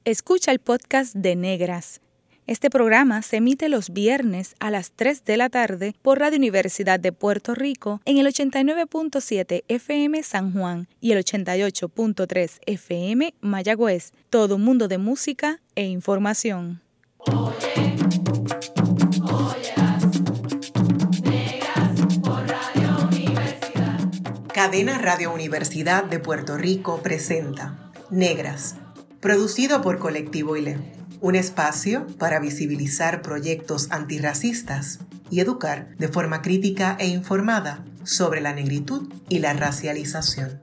Escucha el podcast de Negras. Este programa se emite los viernes a las 3 de la tarde por Radio Universidad de Puerto Rico en el 89.7 FM San Juan y el 88.3 FM Mayagüez. Todo un mundo de música e información. Cadena Radio Universidad de Puerto Rico presenta Negras, producido por Colectivo ILE, un espacio para visibilizar proyectos antirracistas y educar de forma crítica e informada sobre la negritud y la racialización.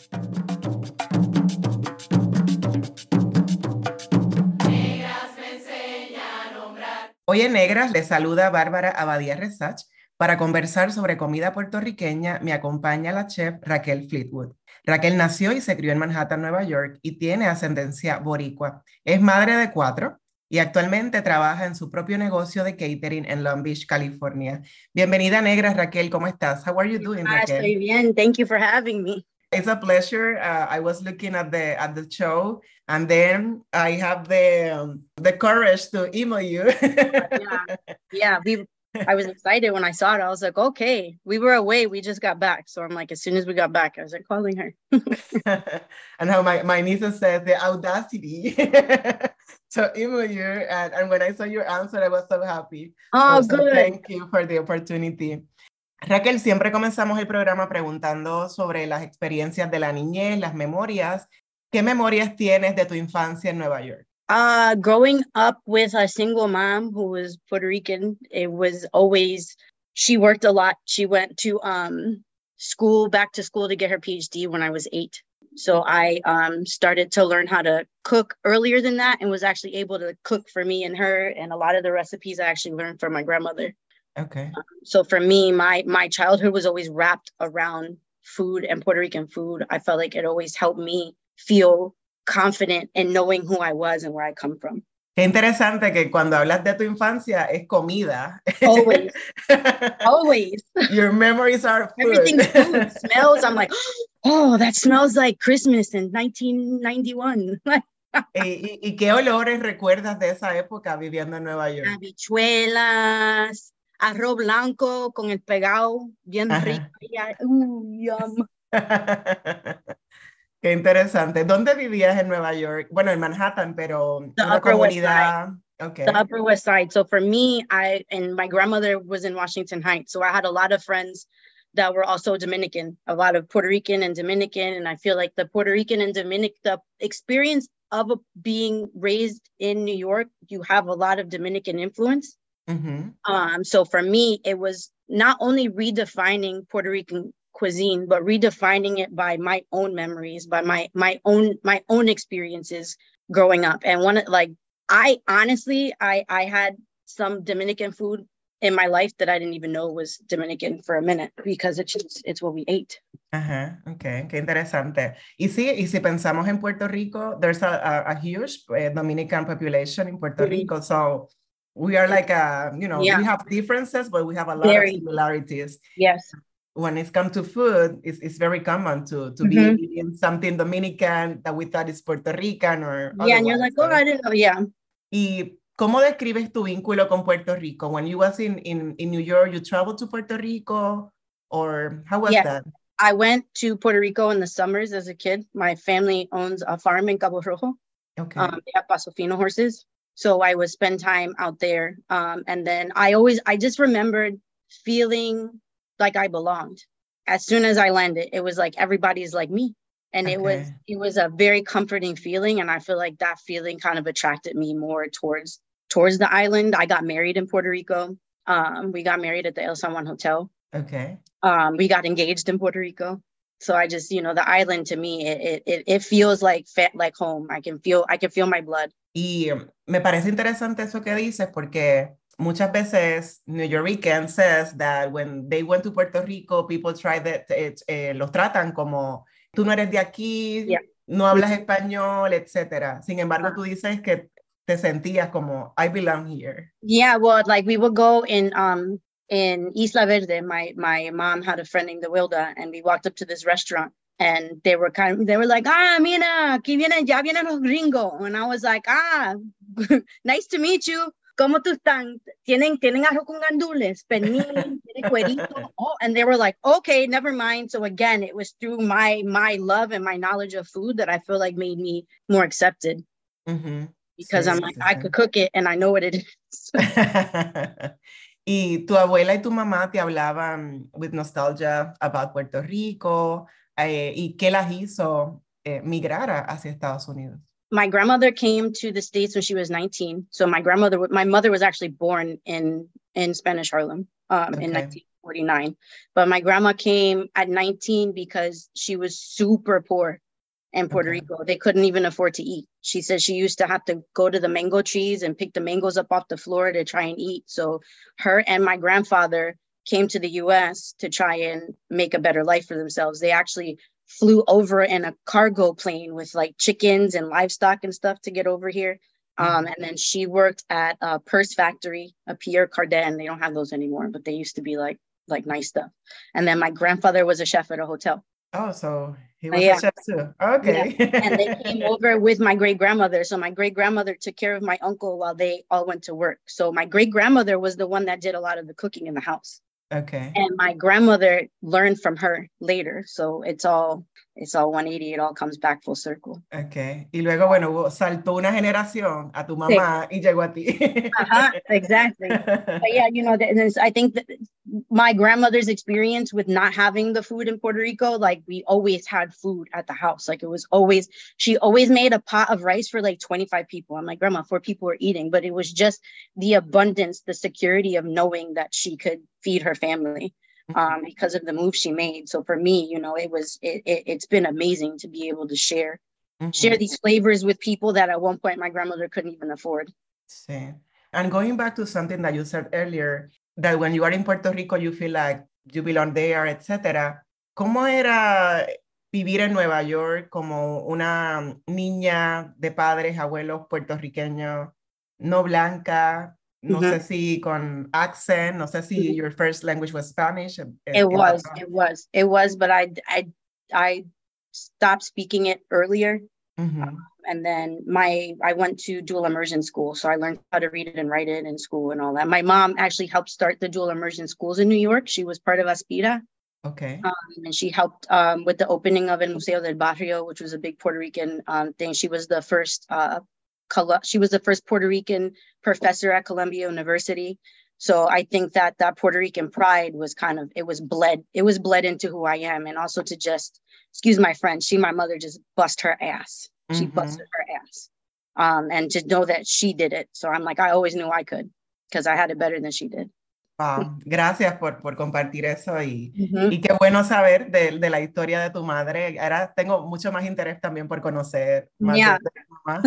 Negras me enseña a nombrar. Hoy en Negras les saluda Bárbara Abadía Resach. Para conversar sobre comida puertorriqueña me acompaña la chef Raquel Fleetwood. Raquel nació y se crió en Manhattan, Nueva York y tiene ascendencia boricua. Es madre de 4 y actualmente trabaja en su propio negocio de catering en Long Beach, California. Bienvenida a Negras, Raquel. ¿Cómo estás? How are you doing, Raquel? Estoy bien. Thank you for having me. It's a pleasure. I was looking at the show, and then I have the courage to email you. I was excited when I saw it. I was like, okay, we were away. We just got back. So I'm like, as soon as we got back, I was like calling her. And how my niece says the audacity to email you. And when I saw your answer, I was so happy. Oh, so good. Thank you for the opportunity. Raquel, siempre comenzamos el programa preguntando sobre las experiencias de la niñez, las memorias. ¿Qué memorias tienes de tu infancia en Nueva York? Growing up with a single mom who was Puerto Rican, it was always, she worked a lot. She went to back to school to get her PhD when I was 8. So I started to learn how to cook earlier than that and was actually able to cook for me and her. And a lot of the recipes I actually learned from my grandmother. Okay. So for me, my childhood was always wrapped around food and Puerto Rican food. I felt like it always helped me feel confident in knowing who I was and where I come from. Qué interesante que cuando hablas de tu infancia es comida. Always. Always. Your memories are food. Everything's food. Smells. I'm like, oh, that smells like Christmas in 1991. ¿Y qué olores recuerdas de esa época viviendo en Nueva York? Habichuelas, arroz blanco con el pegado bien rico. Yum. Qué interesante. ¿Dónde vivías en Nueva York? Bueno, en Manhattan, pero The una Upper West comunidad. Okay. The Upper West Side. So for me, and my grandmother was in Washington Heights. So I had a lot of friends that were also Dominican, a lot of Puerto Rican and Dominican. And I feel like the Puerto Rican and the experience of being raised in New York, you have a lot of Dominican influence. Mm-hmm. So for me, it was not only redefining Puerto Rican cuisine, but redefining it by my own memories, by my own experiences growing up. And I had some Dominican food in my life that I didn't even know was Dominican for a minute because it's what we ate. Ajá, okay, qué interesante. Y si pensamos en Puerto Rico, there's a huge Dominican population in Puerto Rico, so we are like we have differences, but we have a lot of similarities. Yes. When it comes to food, it's very common to be eating something Dominican that we thought is Puerto Rican or yeah, and you're like, oh, I didn't know. Yeah. ¿Y cómo describes tu vínculo con Puerto Rico? When you was in New York, you traveled to Puerto Rico, or how was that? I went to Puerto Rico in the summers as a kid. My family owns a farm in Cabo Rojo. Okay. They have Paso Fino horses. So I would spend time out there. And then I just remembered feeling like I belonged. As soon as I landed, it was like everybody's like me. And okay. it was a very comforting feeling. And I feel like that feeling kind of attracted me more towards the island. I got married in Puerto Rico. We got married at the El San Juan Hotel. Okay. We got engaged in Puerto Rico. So I just, the island to me, it feels like home. I can feel my blood. Y me parece interesante eso que dices porque muchas veces New Yorkers says that when they went to Puerto Rico, people try that los tratan como tú no eres de aquí, no hablas español, etc. Sin embargo, tú dices que te sentías como I belong here. Yeah, well, like we would go in Isla Verde. My mom had a friend named Wilda, and we walked up to this restaurant And they were like, mira, aquí vienen, ya vienen los gringos. And I was like, nice to meet you. ¿Cómo tú están? ¿Tienen arroz con gandules, pernil, tienen cuerito? Oh, and they were like, okay, never mind. So again, it was through my love and my knowledge of food that I feel like made me more accepted. Ujú. Because Sí, I'm like, sí, I sí. could cook it and I know what it is. Y tu abuela y tu mamá te hablaban with nostalgia about Puerto Rico, y qué las hizo migrar hacia Estados Unidos. My grandmother came to the States when she was 19. So my mother was actually born in Spanish Harlem in 1949. But my grandma came at 19 because she was super poor in Puerto Rico. They couldn't even afford to eat. She said she used to have to go to the mango trees and pick the mangoes up off the floor to try and eat. So her and my grandfather came to the US to try and make a better life for themselves. They actually flew over in a cargo plane with like chickens and livestock and stuff to get over here. And then she worked at a purse factory, a Pierre Cardin. They don't have those anymore, but they used to be like nice stuff. And then my grandfather was a chef at a hotel. Oh, so he was a chef too. Okay. Yeah. And they came over with my great-grandmother. So my great-grandmother took care of my uncle while they all went to work. So my great-grandmother was the one that did a lot of the cooking in the house. Okay. And my grandmother learned from her later. So it's all 180. It all comes back full circle. Okay. Y luego, bueno, saltó una generación a tu mamá y llegó a ti. Exactly. But yeah, I think that my grandmother's experience with not having the food in Puerto Rico, like we always had food at the house. Like she always made a pot of rice for like 25 people. I'm like, Grandma, 4 people were eating, but it was just the abundance, the security of knowing that she could feed her family because of the move she made. So for me, it's been amazing to be able to share these flavors with people that at one point my grandmother couldn't even afford. Sí. And going back to something that you said earlier, that when you are in Puerto Rico, you feel like you belong there, etc. ¿Cómo era vivir en Nueva York como una niña de padres, abuelos puertorriqueños, no blanca? No sé si con accent, no sé si your first language was Spanish. It was, but I stopped speaking it earlier. And then I went to dual immersion school. So I learned how to read it and write it in school and all that. My mom actually helped start the dual immersion schools in New York. She was part of Aspira. Okay. And she helped with the opening of El Museo del Barrio, which was a big Puerto Rican thing. She was the first Puerto Rican professor at Columbia University. So I think that Puerto Rican pride was it was bled into who I am. And also to just, excuse my French, my mother just bust her ass. She busted her ass. And to know that she did it. So I'm like, I always knew I could because I had it better than she did. Wow. Gracias por compartir eso y qué bueno saber de la historia de tu madre. Ahora tengo mucho más interés también por conocer más de tu mamá.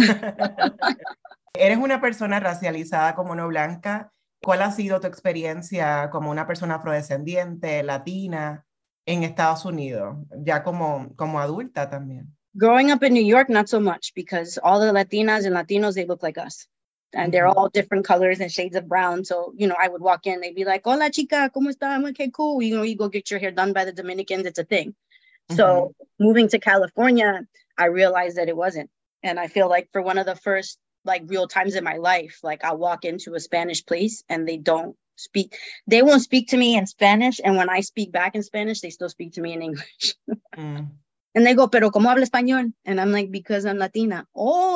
Eres una persona racializada como no blanca. ¿Cuál ha sido tu experiencia como una persona afrodescendiente, latina, en Estados Unidos, ya como adulta también? Growing up in New York, not so much, because all the Latinas and Latinos, they look like us. And they're all different colors and shades of brown. So, I would walk in, they'd be like, hola chica, ¿cómo está? I'm like, okay, cool. You go get your hair done by the Dominicans. It's a thing. So moving to California, I realized that it wasn't. And I feel like for one of the first real times in my life, I'll walk into a Spanish place and they won't speak to me in Spanish. And when I speak back in Spanish, they still speak to me in English. And they go, pero ¿cómo habla español? And I'm like, because I'm Latina.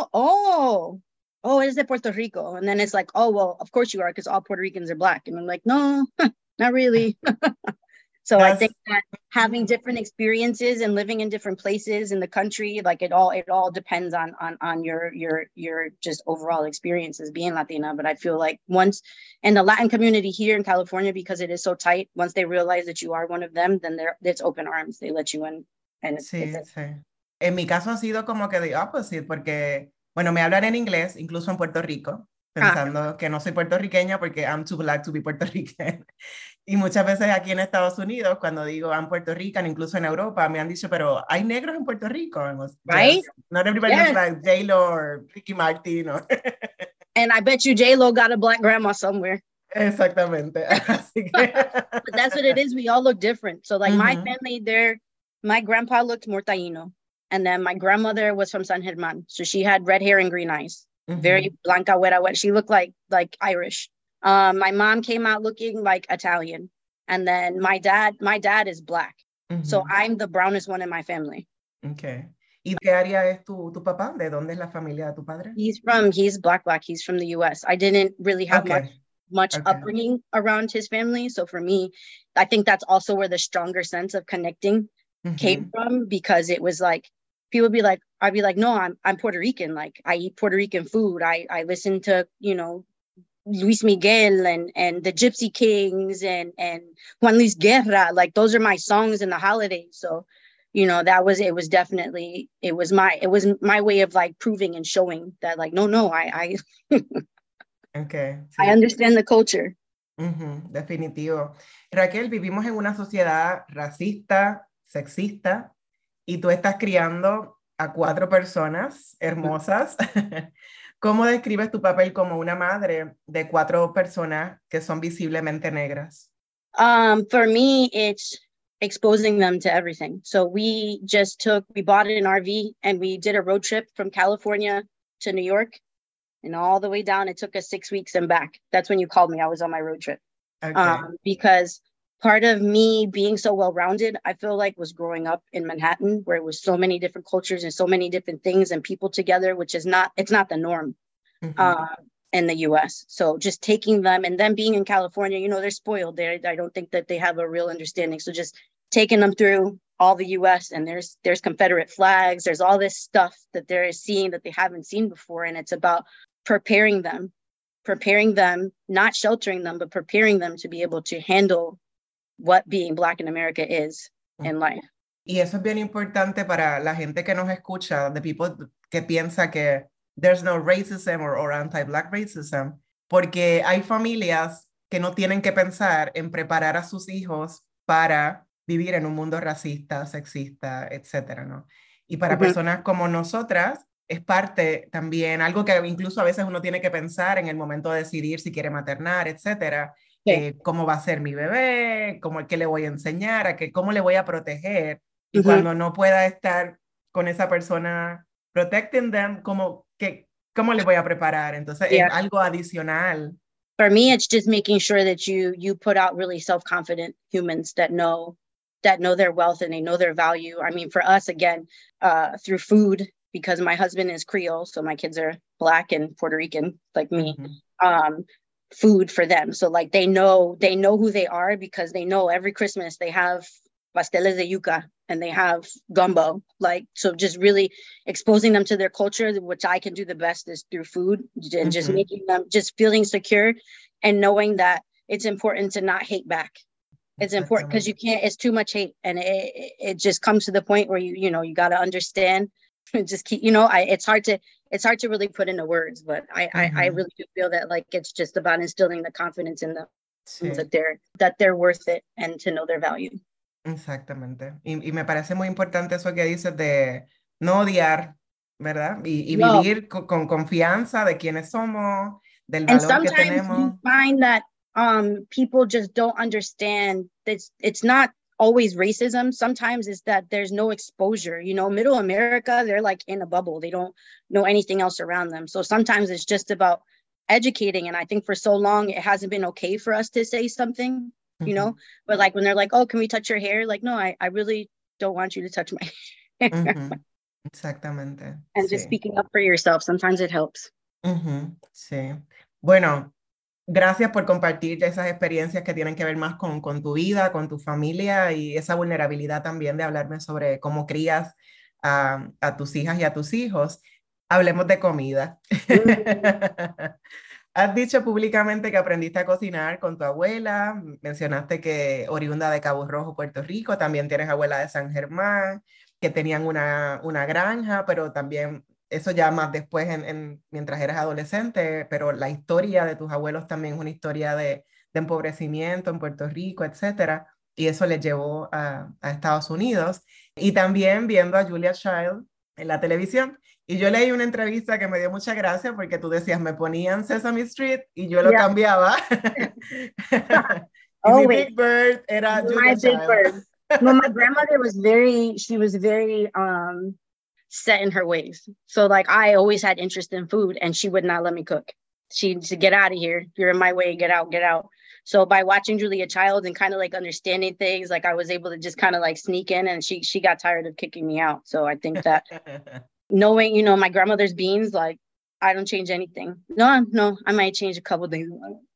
Oh, it's de Puerto Rico. And then it's like, oh, well, of course you are, because all Puerto Ricans are black. And I'm like, no, not really. So I think that having different experiences and living in different places in the country, it all depends on your just overall experiences being Latina. But I feel like once in the Latin community here in California, because it is so tight, once they realize that you are one of them, then it's open arms. They let you in. And sí. En mi caso ha sido como que the opposite, porque bueno, me hablan en inglés, incluso en Puerto Rico, pensando que no soy puertorriqueña porque I'm too black to be Puerto Rican. Y muchas veces aquí en Estados Unidos, cuando digo I'm Puerto Rican, incluso en Europa, me han dicho, pero hay negros en Puerto Rico. Right? Not everybody is like J-Lo or Ricky Martin. And I bet you J-Lo got a black grandma somewhere. Exactamente. Así que... But that's what it is. We all look different. So my family, my grandpa looked more Taíno. And then my grandmother was from San Germán. So she had red hair and green eyes. Very blanca, güera, güera. She looked like Irish. My mom came out looking like Italian. And then my dad is black. So I'm the brownest one in my family. Okay. ¿Y de qué área es tu papá? ¿De dónde es la familia de tu padre? He's black. He's from the US. I didn't really have much upbringing around his family. So for me, I think that's also where the stronger sense of connecting came from, because it was like, people be like, I'd be like, no, I'm Puerto Rican. Like, I eat Puerto Rican food. I listen to, Luis Miguel and the Gypsy Kings and Juan Luis Guerra. Like, those are my songs in the holidays. So, it was my way of like proving and showing that, like, no, I okay, sí. I understand the culture. Definitivo. Raquel, vivimos en una sociedad racista, sexista, y tú estás criando a 4 personas hermosas. ¿Cómo describes tu papel como una madre de 4 personas que son visiblemente negras? For me, it's exposing them to everything. So we bought an RV and we did a road trip from California to New York and all the way down. It took us 6 weeks and back. That's when you called me. I was on my road trip. Okay. Because part of me being so well-rounded, I feel like, was growing up in Manhattan, where it was so many different cultures and so many different things and people together, which is not the norm in the US. So just taking them, and then being in California, they're spoiled there. I don't think that they have a real understanding. So just taking them through all the US, and there's Confederate flags, there's all this stuff that they're seeing that they haven't seen before. And it's about preparing them, not sheltering them, but preparing them to be able to handle what being Black in America is in life. Y eso es bien importante para la gente que nos escucha, the people que piensa que there's no racism or anti-Black racism, porque hay familias que no tienen que pensar en preparar a sus hijos para vivir en un mundo racista, sexista, etcétera, ¿no? Y para personas como nosotras, es parte también, algo que incluso a veces uno tiene que pensar en el momento de decidir si quiere maternar, etcétera. Cómo va a ser mi bebé, qué le voy a enseñar, cómo le voy a proteger. Y cuando no pueda estar con esa persona protecting them, ¿cómo le voy a preparar? Entonces es algo adicional. For me, it's just making sure that you put out really self-confident humans that know their wealth and they know their value. I mean, for us, again, through food, because my husband is Creole, so my kids are Black and Puerto Rican, like me. Food for them, so like they know who they are, because they know every Christmas they have pasteles de yuca and they have gumbo. Like, so just really exposing them to their culture, which I can do the best, is through food, and just making them just feeling secure and knowing that it's important to not hate back. It's important because you can't, it's too much hate, and it just comes to the point where you got to understand and just keep, it's hard to really put into words, but I really do feel that, like, it's just about instilling the confidence in them, that they're worth it and to know their value. Exactamente. Y me parece muy importante eso que dices de no odiar, ¿verdad? Y vivir con confianza de quiénes somos, del valor que tenemos. You find that people just don't understand that it's not always racism. Sometimes it's that there's no exposure. Middle America, they're like in a bubble. They don't know anything else around them. So sometimes it's just about educating. And I think for so long, it hasn't been okay for us to say something, but like when they're like, oh, can we touch your hair? Like, no, I really don't want you to touch my hair. Exactamente. And just speaking up for yourself. Sometimes it helps. Sí. Bueno, gracias por compartir esas experiencias que tienen que ver más con tu vida, con tu familia, y esa vulnerabilidad también de hablarme sobre cómo crías a tus hijas y a tus hijos. Hablemos de comida. Has dicho públicamente que aprendiste a cocinar con tu abuela. Mencionaste que oriunda de Cabo Rojo, Puerto Rico. También tienes abuela de San Germán, que tenían una granja, pero también eso ya más después, mientras eras adolescente, pero la historia de tus abuelos también es una historia de empobrecimiento en Puerto Rico, etcétera, y eso les llevó a Estados Unidos. Y también viendo a Julia Child en la televisión, y yo leí una entrevista que me dio mucha gracia porque tú decías, me ponían Sesame Street y yo lo cambiaba. Y mi Big Bird era Julia Child. Well, my grandmother was she was very set in her ways. So like I always had interest in food and she would not let me cook. She'd say, get out of here. You're in my way. Get out, get out. So by watching Julia Child and kind of like understanding things, like I was able to just kind of like sneak in, and she got tired of kicking me out. So I think that knowing, you know, my grandmother's beans, like I don't change anything. No, I might change a couple things.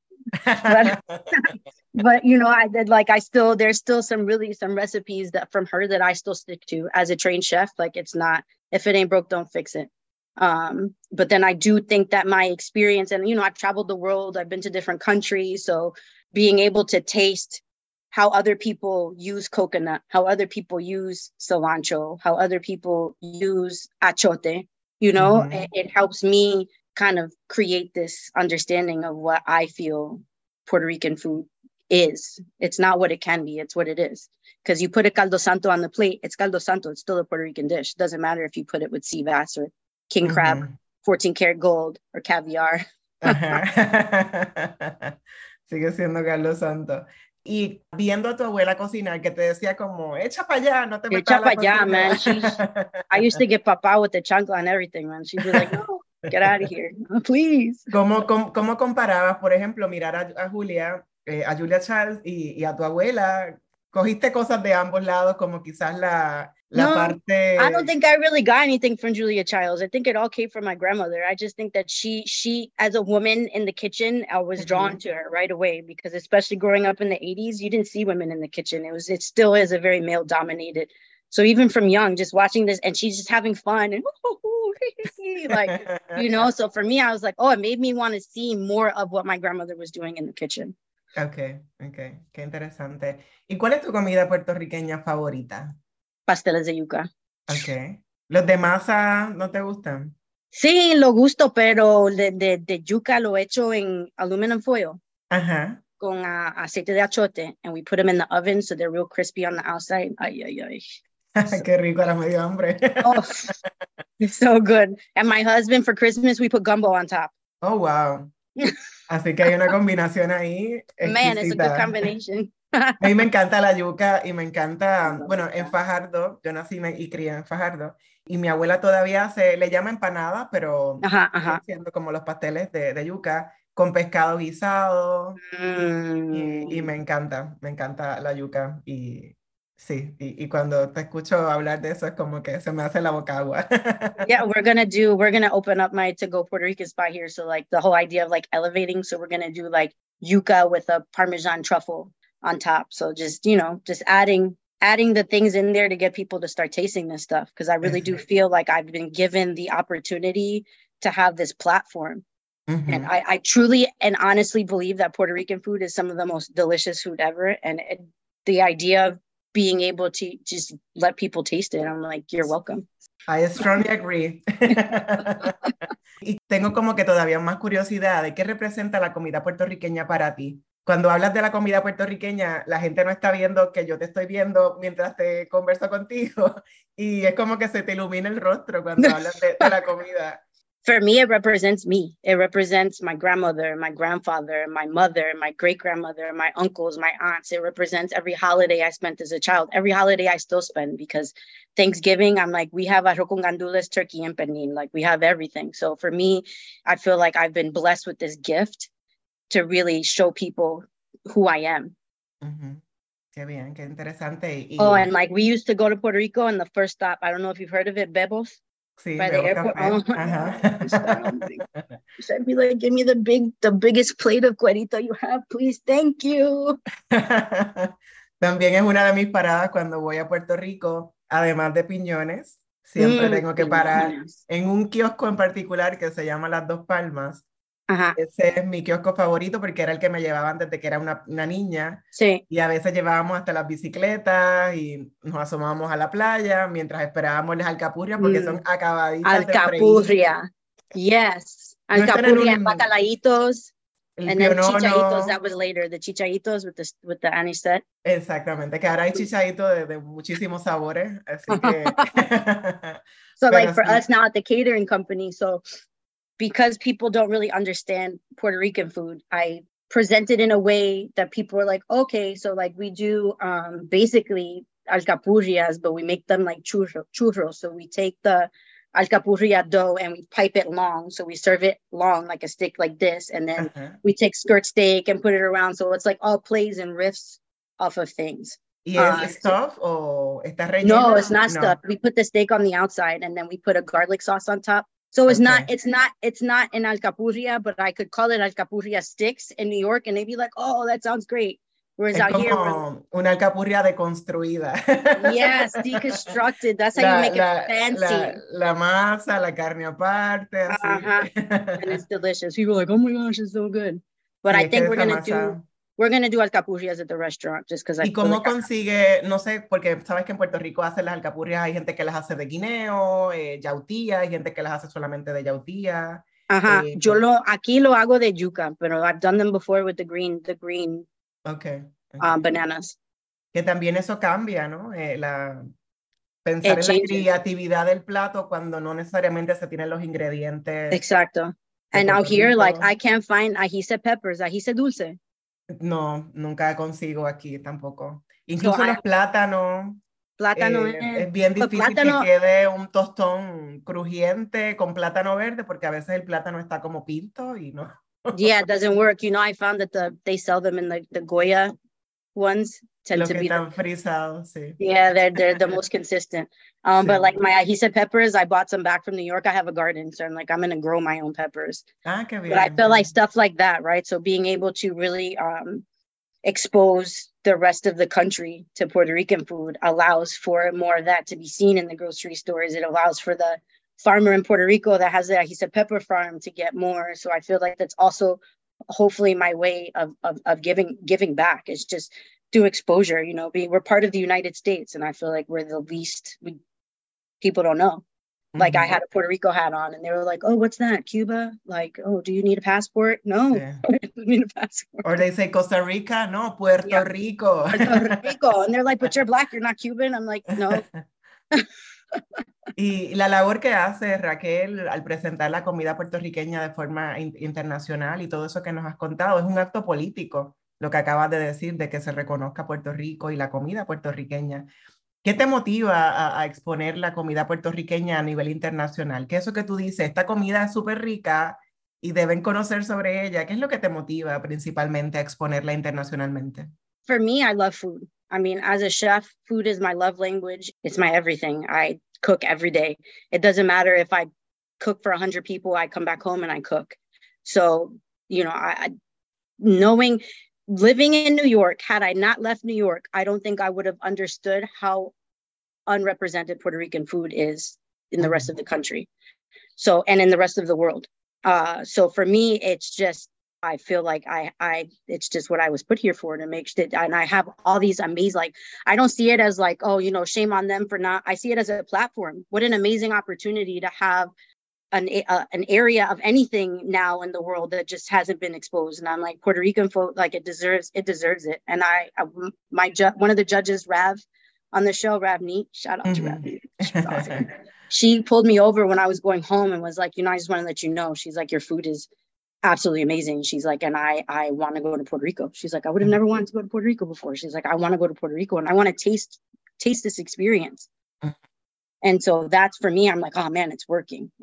But you know, I did like there's still some recipes that from her that I still stick to as a trained chef. Like it's not, if it ain't broke, don't fix it. But then I do think that my experience, and you know, I've traveled the world, I've been to different countries, so being able to taste how other people use coconut, how other people use cilantro, how other people use achote, you know, it helps me kind of create this understanding of what I feel Puerto Rican food is. It's not what it can be, it's what it is. Because you put a caldo santo on the plate, it's caldo santo, it's still a Puerto Rican dish. It doesn't matter if you put it with sea bass or king crab, 14 karat gold, or caviar. Sigue siendo caldo santo. Y viendo a tu abuela cocinar, que te decía como, echa para allá, no te metas a la cocina. Man. I used to get papá with the chancla and everything, man. She'd be like, no, get out of here, please. ¿Cómo comparabas, por ejemplo, mirar a Julia Child y a tu abuela? ¿Cogiste cosas de ambos lados, como quizás la parte... I don't think I really got anything from Julia Childs. I think it all came from my grandmother. I just think that she as a woman in the kitchen, I was drawn to her right away, because especially growing up in the 80s, you didn't see women in the kitchen. It still is a very male dominated. So even from young, just watching this, and she's just having fun and like, you know, so for me, I was like, oh, it made me want to see more of what my grandmother was doing in the kitchen. Okay, qué interesante. ¿Y cuál es tu comida puertorriqueña favorita? Pasteles de yuca. Okay. ¿Los de masa no te gustan? Sí, lo gusto, pero de yuca lo hecho en aluminum foil. Con aceite de achote, and we put them in the oven so they're real crispy on the outside. Ay. Qué rico, ahora me dio hambre. Oh, it's so good. And my husband, for Christmas, we put gumbo on top. Oh, wow. Así que hay una combinación ahí exquisita. Man, it's a good combination. A mí me encanta la yuca y me encanta, bueno, en Fajardo, yo nací y crié en Fajardo, y mi abuela todavía le llama empanada, pero siendo como los pasteles de yuca, con pescado guisado, y me encanta la yuca, y sí, y cuando te escucho hablar de eso es como que se me hace la boca agua. Yeah, we're gonna open up my to-go Puerto Rican spot here, so like the whole idea of like elevating, so we're gonna do like yuca with a Parmesan truffle on top, so just, you know, just adding the things in there to get people to start tasting this stuff, because I really do feel like I've been given the opportunity to have this platform. And I truly and honestly believe that Puerto Rican food is some of the most delicious food ever, and the idea of being able to just let people taste it, I'm like, you're welcome. I strongly agree. Y tengo como que todavía más curiosidad de qué representa la comida puertorriqueña para ti. Cuando hablas de la comida puertorriqueña, la gente no está viendo que yo te estoy viendo mientras te converso contigo, y es como que se te ilumina el rostro cuando hablas de la comida. For me, it represents me. It represents my grandmother, my grandfather, my mother, my great-grandmother, my uncles, my aunts. It represents every holiday I spent as a child, every holiday I still spend, because Thanksgiving, I'm like, we have arroz con gandules, turkey, and pernil. Like, we have everything. So for me, I feel like I've been blessed with this gift to really show people who I am. Qué bien, qué interesante. Oh, and like, we used to go to Puerto Rico, and the first stop, I don't know if you've heard of it, Bebos. Sí, by the airport. So I'd be like, give me the biggest plate of cuerito you have, please. Thank you. También es una de mis paradas cuando voy a Puerto Rico, además de piñones. Siempre tengo que parar en un kiosco en particular que se llama Las Dos Palmas. Ese es mi kiosco favorito porque era el que me llevaban desde que era una niña. Sí. Y a veces llevábamos hasta las bicicletas y nos asomábamos a la playa mientras esperábamos las alcapurrias porque son acabaditas alcapurria. Yes. Alcapurria, bacalaitos. And then chichaitos, that was later. The chichaitos with the anisette. Exactamente, que ahora hay chichaitos de muchísimos sabores. Así que... So like for us now at the catering company, so because people don't really understand Puerto Rican food, I present it in a way that people are like, okay, so like we do basically alcapurrias, but we make them like churros. So we take the alcapurria dough and we pipe it long. So we serve it long, like a stick like this. And then we take skirt steak and put it around. So it's like all plays and riffs off of things. ¿Y es stuff o está relleno? No, it's not stuff. We put the steak on the outside and then we put a garlic sauce on top. So it's not an alcapurria, but I could call it alcapurria sticks in New York and they'd be like, oh, that sounds great. Whereas es out como here, una alcapurria deconstruida. yes, deconstructed. That's how you make it fancy. La masa, la carne aparte. Así. And it's delicious. People are like, oh my gosh, it's so good. But I think we're gonna do alcapurrias at the restaurant just because. ¿Y cómo consigue? No sé, porque sabes que en Puerto Rico hacen las alcapurrias, hay gente que las hace de guineo, yautía, hay gente que las hace solamente de yautía. Yo aquí lo hago de yuca, pero I've done them before with the green. Okay. Bananas. Que también eso cambia, ¿no? Pensar en la creatividad del plato cuando no necesariamente se tienen los ingredientes. Exacto. And out here, like, I can't find ají peppers, ají dulce. No, nunca consigo aquí tampoco. Incluso los plátanos. Plátano es bien difícil que quede un tostón crujiente con plátano verde porque a veces el plátano está como pinto y no. Yeah, it doesn't work. You know, I found that they sell them in the Goya ones tend to be frisados, sí. Yeah, they're the most consistent. Sí. But like my ají peppers, I bought some back from New York. I have a garden, so I'm like, I'm going to grow my own peppers. Qué bien. But I feel like stuff like that, right? So being able to really expose the rest of the country to Puerto Rican food allows for more of that to be seen in the grocery stores. It allows for the farmer in Puerto Rico that has the ají pepper farm to get more. So I feel like that's also hopefully my way of giving back is just through exposure. You know, we're part of the United States, and I feel like we're the least people don't know. Like I had a Puerto Rico hat on and they were like, oh, what's that? Cuba? Like, oh, do you need a passport? No, I don't need a passport. Or they say Costa Rica, no, Puerto Rico. Puerto Rico. And they're like, but you're black, you're not Cuban. I'm like, no. Y la labor que hace Raquel al presentar la comida puertorriqueña de forma internacional y todo eso que nos has contado es un acto político, lo que acabas de decir, de que se reconozca Puerto Rico y la comida puertorriqueña. ¿Qué te motiva a exponer la comida puertorriqueña a nivel internacional? ¿Qué es eso que tú dices? Esta comida es súper rica y deben conocer sobre ella. ¿Qué es lo que te motiva principalmente a exponerla internacionalmente? For me, I love food. I mean, as a chef, food is my love language. It's my everything. I cook every day. It doesn't matter if I cook for 100 people, I come back home and I cook. So, you know, living in New York, had I not left New York, I don't think I would have understood how unrepresented Puerto Rican food is in the rest of the country. So, and in the rest of the world. So for me, it's just, I feel like it's just what I was put here for, to make sure that, and I have all these amazing, like, I don't see it as like, oh, you know, shame on them for not, I see it as a platform. What an amazing opportunity to have an area of anything now in the world that just hasn't been exposed. And I'm like, Puerto Rican folk, like, it deserves it. And one of the judges, Rav, on the show, Rav Neat, shout out to Rav Neat. She's awesome. She pulled me over when I was going home and was like, you know, I just want to let you know. She's like, your food is absolutely amazing. She's like, and I want to go to Puerto Rico. She's like, I would have never wanted to go to Puerto Rico before. She's like, I want to go to Puerto Rico and I want to taste this experience. And so that's for me, I'm like, oh man, it's working.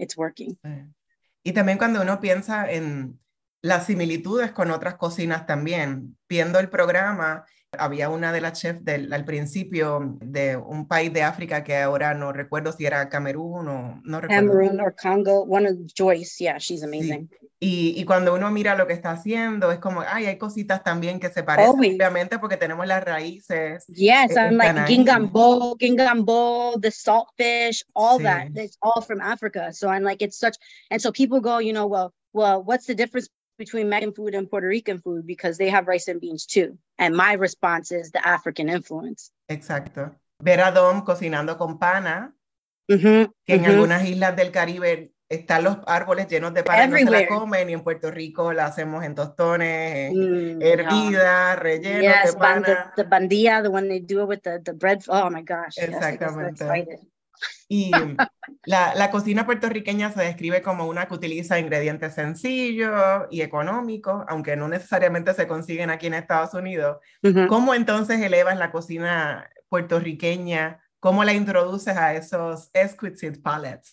Y también cuando uno piensa en las similitudes con otras cocinas también, viendo el programa, había una de las chefs al principio de un país de África que ahora no recuerdo si era Camerún o no recuerdo. Camerún or Congo, one of Joyce, yeah, she's amazing. Sí. Y cuando uno mira lo que está haciendo, es como, hay cositas también que se parecen, obviamente, porque tenemos las raíces. Yes, I'm like gingambo, the saltfish, all that. It's all from Africa. So I'm like, it's such, and so people go, you know, well, what's the difference between Mexican food and Puerto Rican food? Because they have rice and beans too. And my response is the African influence. Exacto. Ver a Dom cocinando con pana, que en algunas islas del Caribe están los árboles llenos de pana, no se la comen, y en Puerto Rico la hacemos en tostones, hervida, relleno de pana. The bandilla, the one they do it with the bread. Oh my gosh. Exactamente. Yes, y la cocina puertorriqueña se describe como una que utiliza ingredientes sencillos y económicos, aunque no necesariamente se consiguen aquí en Estados Unidos. ¿Cómo entonces elevas la cocina puertorriqueña, ¿cómo la introduces a esos exquisite palates?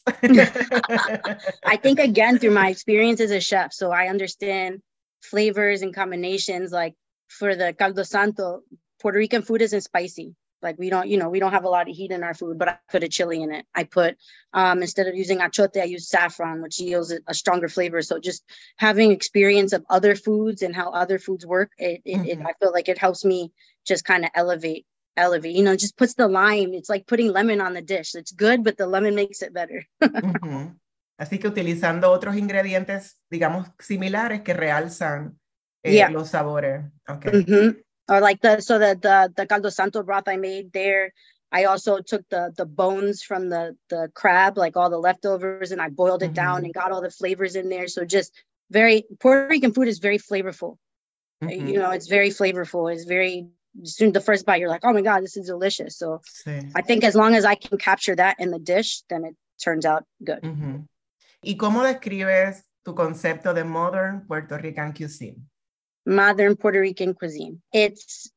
I think, again, through my experience as a chef, so I understand flavors and combinations. Like for the caldo santo, Puerto Rican food isn't spicy. Like we don't have a lot of heat in our food, but I put a chili in it. I put, instead of using achote, I use saffron, which yields a stronger flavor. So just having experience of other foods and how other foods work, I feel like it helps me just kind of elevate, just puts the lime. It's like putting lemon on the dish. It's good, but the lemon makes it better. Así que utilizando otros ingredientes, digamos, similares que realzan los sabores. Okay. Or like the caldo santo broth I made there, I also took the bones from the crab, like all the leftovers, and I boiled it down and got all the flavors in there. So just Puerto Rican food is very flavorful. It's very flavorful. It's very, soon the first bite, you're like, oh my God, this is delicious. So I think as long as I can capture that in the dish, then it turns out good. ¿Y cómo describes tu concepto de modern Puerto Rican cuisine? Modern Puerto Rican cuisine. It's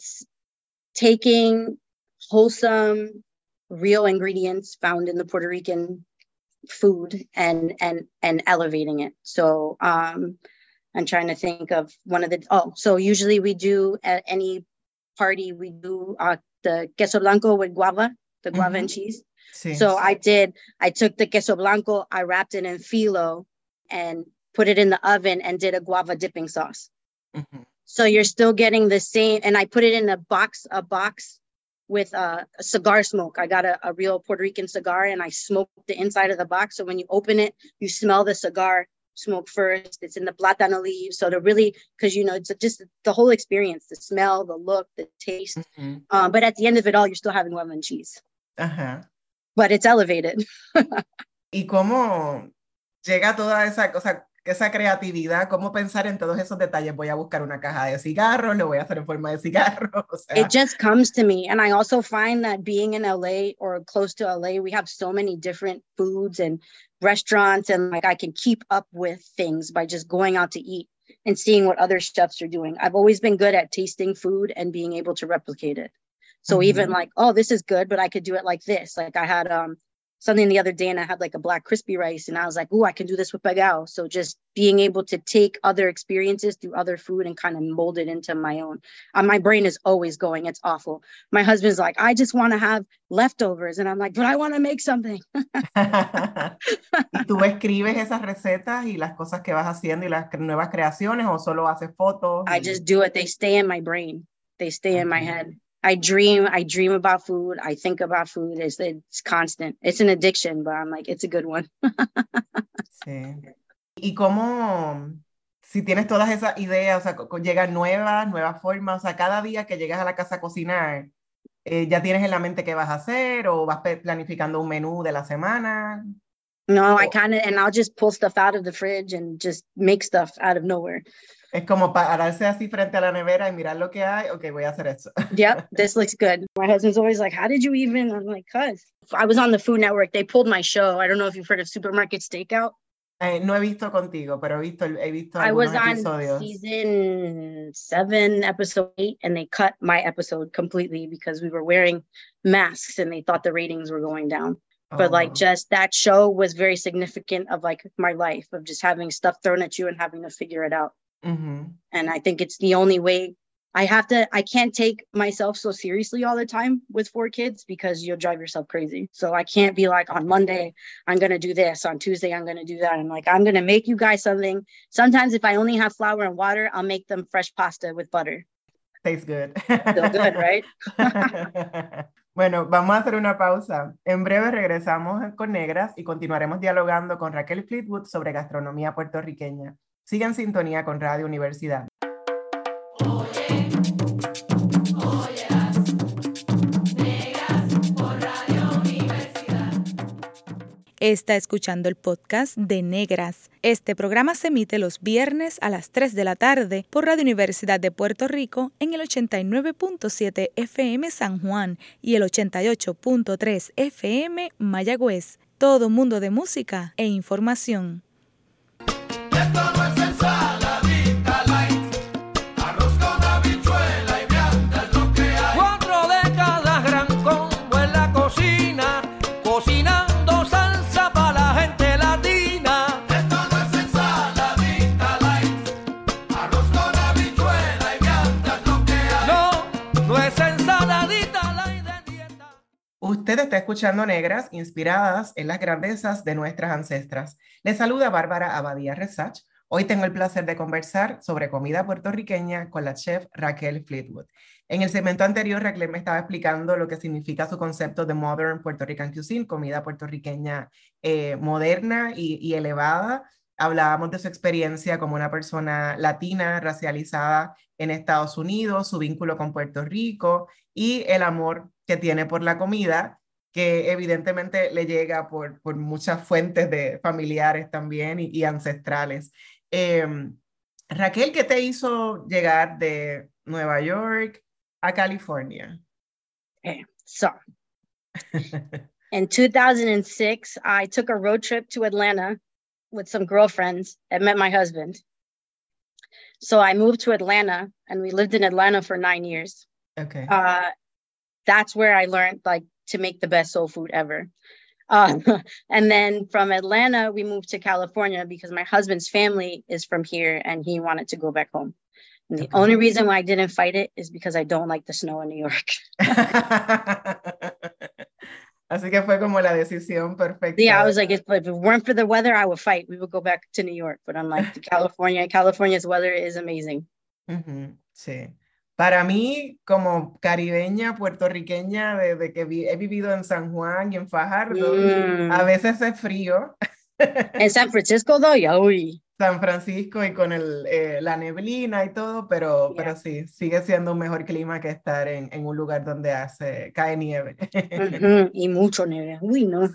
taking wholesome, real ingredients found in the Puerto Rican food and elevating it. So I'm trying to think of one of so usually we do at any party, we do the queso blanco with guava, the guava and cheese. Sí. So I took the queso blanco, I wrapped it in filo and put it in the oven and did a guava dipping sauce. So you're still getting the same, and I put it in a box with a cigar smoke. I got a real Puerto Rican cigar and I smoked the inside of the box. So when you open it, you smell the cigar smoke first. It's in the platano leaves. So because it's just the whole experience, the smell, the look, the taste. But at the end of it all, you're still having lemon cheese. But it's elevated. ¿Y cómo llega toda esa creatividad? ¿Cómo pensar en todos esos detalles? Voy a buscar una caja de cigarros, lo voy a hacer en forma de cigarro. It just comes to me. And I also find that being in LA or close to LA, we have so many different foods and restaurants, and like I can keep up with things by just going out to eat and seeing what other chefs are doing. I've always been good at tasting food and being able to replicate it. So even like, oh, this is good, but I could do it like this. Like I had something the other day and I had like a black crispy rice and I was like, oh, I can do this with pagao. So just being able to take other experiences through other food and kind of mold it into my own. My brain is always going. It's awful. My husband's like, I just want to have leftovers. And I'm like, but I want to make something. ¿Y tú escribes esas recetas y las cosas que vas haciendo y las nuevas creaciones o solo haces fotos? I just do it. They stay in my brain. They stay in my head. I dream about food. I think about food. It's constant. It's an addiction, but I'm like, it's a good one. Sí. ¿Y cómo, si tienes todas esas ideas, o sea, llegan nuevas formas, o sea, cada día que llegas a la casa a cocinar, ¿ya tienes en la mente qué vas a hacer o vas planificando un menú de la semana? No, and I'll just pull stuff out of the fridge and just make stuff out of nowhere. Es como pararse así frente a la nevera y mirar lo que hay. Okay, voy a hacer eso. Yep, this looks good. My husband's always like, how did you even? I'm like, cuz. I was on the Food Network. They pulled my show. I don't know if you've heard of Supermarket Stakeout. No he visto contigo, pero he visto I was episodios. On season 7, episode 8, and they cut my episode completely because we were wearing masks and they thought the ratings were going down. But like just that show was very significant of like my life of just having stuff thrown at you and having to figure it out. And I think it's the only way. I can't take myself so seriously all the time with 4 kids because you'll drive yourself crazy. So I can't be like, on Monday, I'm going to do this. On Tuesday, I'm going to do that. I'm like, I'm going to make you guys something. Sometimes if I only have flour and water, I'll make them fresh pasta with butter. Tastes good. Still good, right? Bueno, vamos a hacer una pausa. En breve regresamos con Negras y continuaremos dialogando con Raquel Fleetwood sobre gastronomía puertorriqueña. Sigue en sintonía con Radio Universidad. Oye, oyeras, negras por Radio Universidad. Está escuchando el podcast de Negras. Este programa se emite los viernes a las 3 de la tarde por Radio Universidad de Puerto Rico en el 89.7 FM San Juan y el 88.3 FM Mayagüez. Todo mundo de música e información. Esto no es ensaladita light, arroz con habichuela y vianda es lo que hay. 4 décadas Usted está escuchando Negras, inspiradas en las grandezas de nuestras ancestras. Les saluda Bárbara Abadía Resach. Hoy tengo el placer de conversar sobre comida puertorriqueña con la chef Raquel Fleetwood. En el segmento anterior, Raquel me estaba explicando lo que significa su concepto de Modern Puerto Rican Cuisine, comida puertorriqueña moderna y elevada. Hablábamos de su experiencia como una persona latina, racializada en Estados Unidos, su vínculo con Puerto Rico y el amor que tiene por la comida, que evidentemente le llega por muchas fuentes de familiares también y ancestrales. Raquel, ¿qué te hizo llegar de Nueva York a California? Okay, so in 2006, I took a road trip to Atlanta with some girlfriends and met my husband. So I moved to Atlanta and we lived in Atlanta for 9 years. Okay. That's where I learned like to make the best soul food ever. And then from Atlanta, we moved to California because my husband's family is from here and he wanted to go back home. And the only reason why I didn't fight it is because I don't like the snow in New York. Así que fue como la decisión perfecta. Yeah, I was like, if it weren't for the weather, I would fight. We would go back to New York. But I'm like, California's weather is amazing. Sí. Para mí, como caribeña, puertorriqueña, desde que he vivido en San Juan y en Fajardo, a veces es frío. En San Francisco, though, yeah, uy. San Francisco y con la neblina y todo, pero sí, sigue siendo un mejor clima que estar en un lugar donde cae nieve. Y mucho nieve. Uy, no.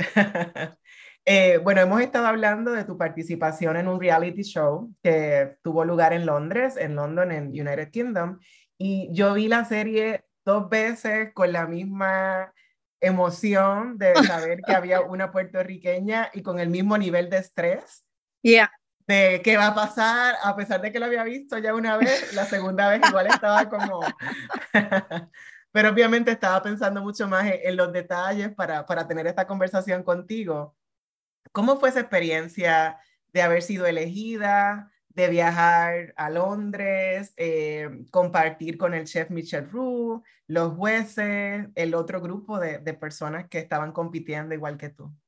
Bueno, hemos estado hablando de tu participación en un reality show que tuvo lugar en Londres, en London, en United Kingdom, y yo vi la serie 2 veces con la misma emoción de saber que había una puertorriqueña y con el mismo nivel de estrés. Yeah. De qué va a pasar, a pesar de que lo había visto ya una vez, la segunda vez igual estaba como... Pero obviamente estaba pensando mucho más en los detalles para tener esta conversación contigo. ¿Cómo fue esa experiencia de haber sido elegida, de viajar a Londres, compartir con el chef Michel Roux, los jueces, el otro grupo de personas que estaban compitiendo igual que tú?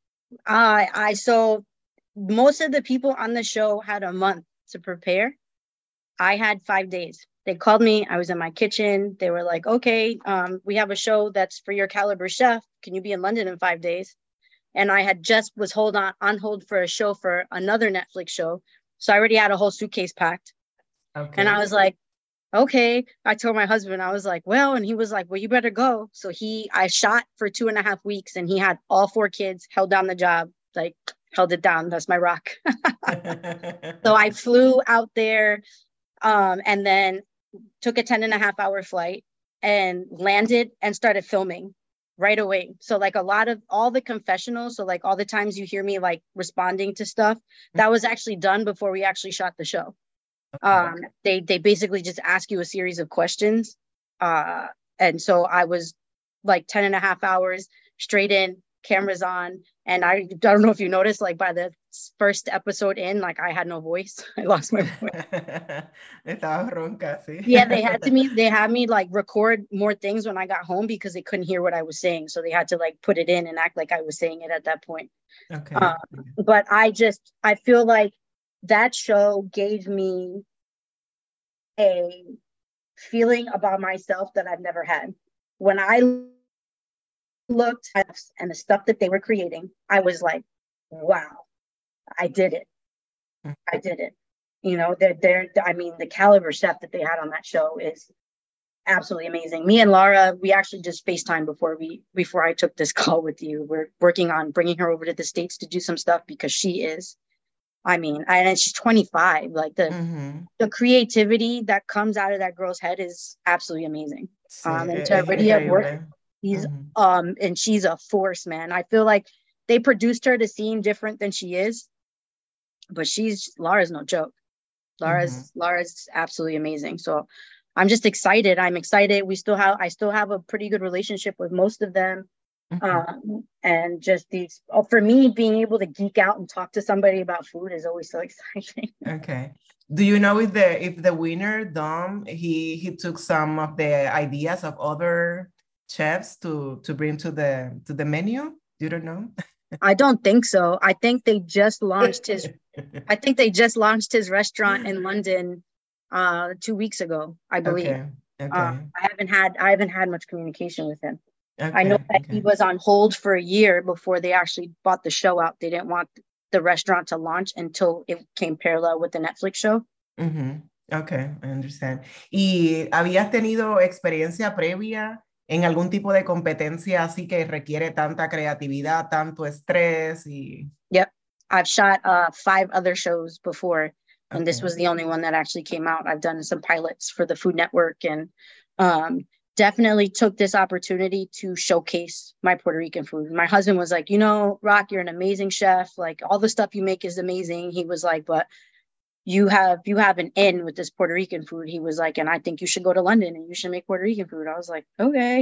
So most of the people on the show had a month to prepare. I had 5 days. They called me. I was in my kitchen. They were like, okay, we have a show that's for your caliber chef. Can you be in London in 5 days? And I had just was on hold for a show for another Netflix show. So I already had a whole suitcase packed. Okay. And I was like, okay. I told my husband, I was like, well, and he was like, well, you better go. So I shot for 2.5 weeks and he had all 4 kids, held down the job, like held it down. That's my rock. So I flew out there and then took a 10.5-hour flight and landed and started filming right away. So like a lot of all the confessionals, so like all the times you hear me like responding to stuff, that was actually done before we actually shot the show. They basically just ask you a series of questions. And so I was like 10.5 hours straight in, cameras on. And I don't know if you noticed, like by the first episode in, like I had no voice. I lost my voice. Estaba ronca, sí. Yeah, they had me like record more things when I got home because they couldn't hear what I was saying. So they had to like put it in and act like I was saying it at that point. Okay. But I feel like that show gave me a feeling about myself that I've never had. When I looked at and the stuff that they were creating, I was like, wow, I did it. I did it. You know, the caliber chef that they had on that show is absolutely amazing. Me and Laura, we actually just FaceTime before I took this call with you. We're working on bringing her over to the States to do some stuff because she is, and she's 25. Like the creativity that comes out of that girl's head is absolutely amazing. And to already have worked, and she's a force, man. I feel like they produced her to seem different than she is, but Laura's no joke. Laura's absolutely amazing. So I'm just excited. I'm excited. I still have a pretty good relationship with most of them. And just for me, being able to geek out and talk to somebody about food is always so exciting. Okay. Do you know if the winner, Dom, he took some of the ideas of other chefs to bring to the menu? You don't know? I don't think so. I think they just launched his restaurant in London 2 weeks ago, I believe. Okay. Okay. I haven't had much communication with him. I know Okay. that he was on hold for a year before they actually bought the show out. They didn't want the restaurant to launch until it came parallel with the Netflix show. Mhm. Okay, I understand. ¿Y habías tenido experiencia previa en algún tipo de competencia así que requiere tanta creatividad, tanto estrés y... Yep. I've shot 5 other shows before, and this Okay. was the only one that actually came out. I've done some pilots for the Food Network, and definitely took this opportunity to showcase my Puerto Rican food. My husband was like, Rock, you're an amazing chef. Like, all the stuff you make is amazing. He was like, but you have an in with this Puerto Rican food. He was like, and I think you should go to London and you should make Puerto Rican food. I was like, okay.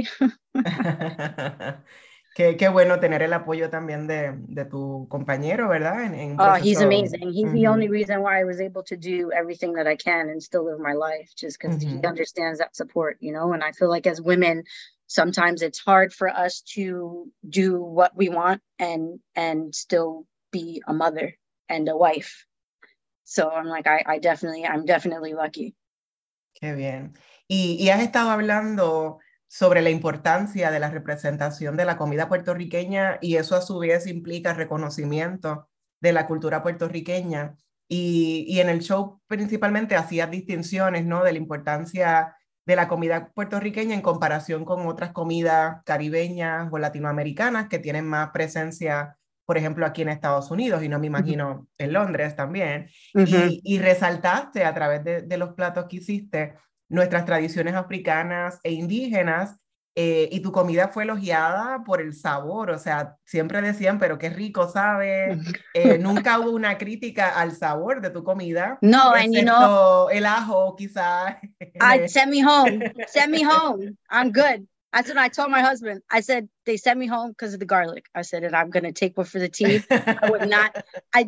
Qué bueno tener el apoyo también de tu compañero, ¿verdad? En un Oh, he's proceso. amazing. He's the Ujú, only reason why I was able to do everything that I can and still live my life, just because he ujú. understands that support, and I feel like as women, sometimes it's hard for us to do what we want and still be a mother and a wife. So I'm like, I'm definitely lucky. Qué bien. Y has estado hablando sobre la importancia de la representación de la comida puertorriqueña y eso a su vez implica reconocimiento de la cultura puertorriqueña. Y en el show principalmente hacías distinciones, ¿no? De la importancia de la comida puertorriqueña en comparación con otras comidas caribeñas o latinoamericanas que tienen más presencia, por ejemplo, aquí en Estados Unidos y no me imagino en Londres también. Mm-hmm. Y resaltaste a través de los platos que hiciste nuestras tradiciones africanas e indígenas, y tu comida fue elogiada por el sabor, o sea, siempre decían, pero qué rico sabe, nunca hubo una crítica al sabor de tu comida, No, and excepto el ajo, quizás. send me home. I'm good. That's what I told my husband. I said, they sent me home because of the garlic. I said, and I'm going to take one for the team. I would not, I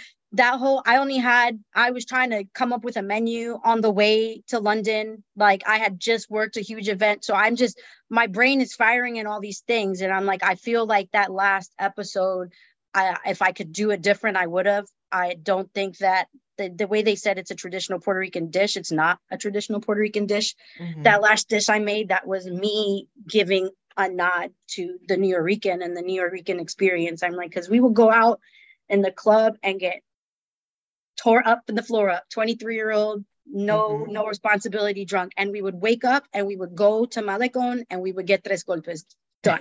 was trying to come up with a menu on the way to London. Like, I had just worked a huge event. So my brain is firing in all these things. And I'm like, I feel like that last episode, if I could do it different, I would have. I don't think that the way they said it's a traditional Puerto Rican dish, it's not a traditional Puerto Rican dish. Mm-hmm. That last dish I made, that was me giving a nod to the New Yorican and the New Yorican experience. I'm like, because we will go out in the club and get tore up in the floor up, 23-year-old, no responsibility drunk. And we would wake up and we would go to Malecon and we would get tres golpes done.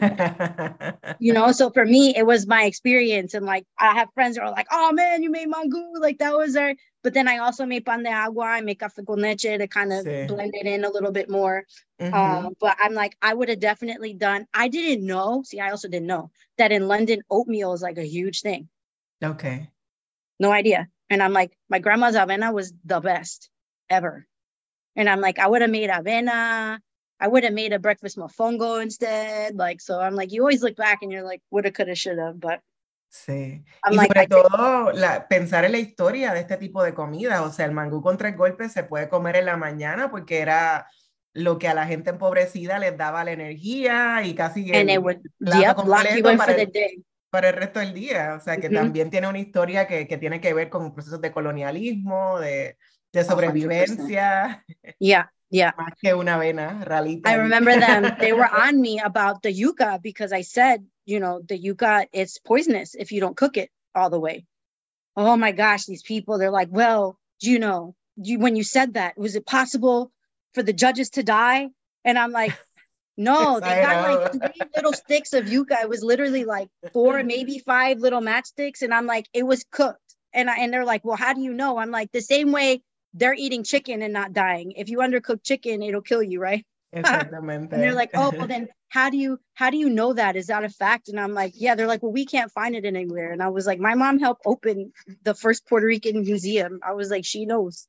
So for me, it was my experience. And like, I have friends that are like, oh man, you made mango. Like, that was there. But then I also made pan de agua, I make café con leche to kind of blend it in a little bit more. But I'm like, I would have definitely done, I also didn't know that in London, oatmeal is like a huge thing. Okay. No idea. And I'm like, my grandma's avena was the best ever. And I'm like, I would have made avena. I would have made a breakfast mofongo instead. Like, so I'm like, you always look back and you're like, woulda, coulda, shoulda. But sí. I'm y like, sobre todo pensar en la historia de este tipo de comida. O sea, el mangú con 3 golpes se puede comer en la mañana porque era lo que a la gente empobrecida les daba la energía y casi el plato completo para el resto del día. O sea, que también tiene una historia que tiene que ver con procesos de colonialismo, de sobrevivencia. 100%. Yeah. Más que una avena, ralita. I remember them. They were on me about the yuca because I said, the yuca, it's poisonous if you don't cook it all the way. Oh my gosh, these people, they're like, well, when you said that, was it possible for the judges to die? And I'm like, no, they got like 3 little sticks of yuca. It was literally like 4, maybe 5 little matchsticks. And I'm like, it was cooked. And they're like, well, how do you know? I'm like, the same way they're eating chicken and not dying. If you undercook chicken, it'll kill you, right? Exactamente. And they're like, oh, well then how do you know that? Is that a fact? And I'm like, yeah. They're like, well, we can't find it anywhere. And I was like, my mom helped open the first Puerto Rican museum. I was like, she knows.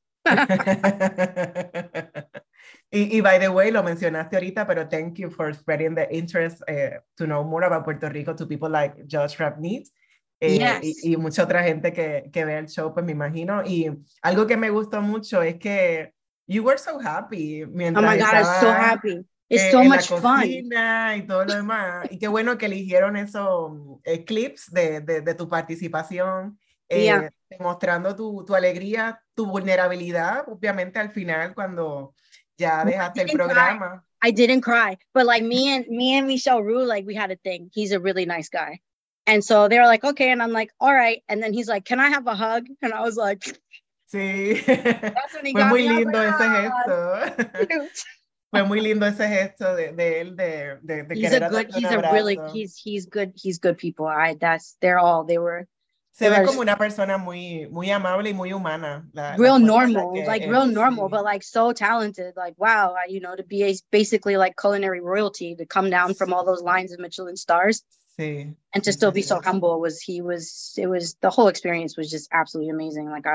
Y by the way, lo mencionaste ahorita, pero thank you for spreading the interest to know more about Puerto Rico to people like Josh Rapnitz. Yes. Y mucha otra gente que ve el show, pues me imagino. Y algo que me gustó mucho es que you were so happy mientras oh my God, I was so happy. It's so en much la fun. cocina y todo lo demás. Y qué bueno que eligieron esos clips de tu participación, Yeah. demostrando tu alegría, tu vulnerabilidad, obviamente al final cuando ya dejaste el programa. I didn't cry, but like me and Michelle Roux, like we had a thing. He's a really nice guy. And so they were like, okay. And I'm like, all right. And then he's like, can I have a hug? And I was like, Sí, that's when he fue got muy me. I was lindo like, ese ah, gesto. cute. Fue muy lindo ese gesto de él de He's a querer good, darte un he's a really, abrazo. he's good people. Se ve como una persona muy, muy amable y muy humana. La real forma en la normal, que like real es, normal, sí. but like so talented. Like, wow, to be basically like culinary royalty to come down from all those lines of Michelin stars Sí, and to sí, still sí, be so sí. humble it was the whole experience was just absolutely amazing. Like